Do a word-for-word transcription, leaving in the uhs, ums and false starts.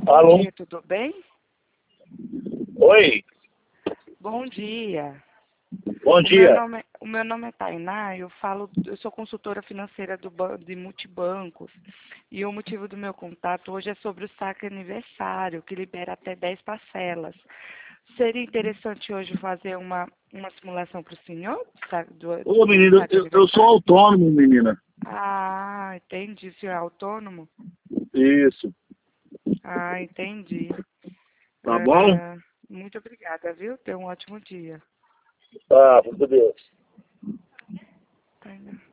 Bom Alô? dia, tudo bem? Oi, Bom dia. bom O meu dia. nome, o meu nome é Tainá, eu falo, eu sou consultora financeira do ban- de multibancos e o motivo do meu contato hoje é sobre o saque aniversário, que libera até dez parcelas. Seria interessante hoje fazer uma, uma simulação para o senhor do, sa- do, Ô, do menino, saque eu, eu sou aniversário? autônomo, menina. Ah, entendi, o senhor é autônomo? Isso, Ah, entendi. tá bom? Ah, muito obrigada, viu? Tenha um ótimo dia. Tá, por Deus. Tainá.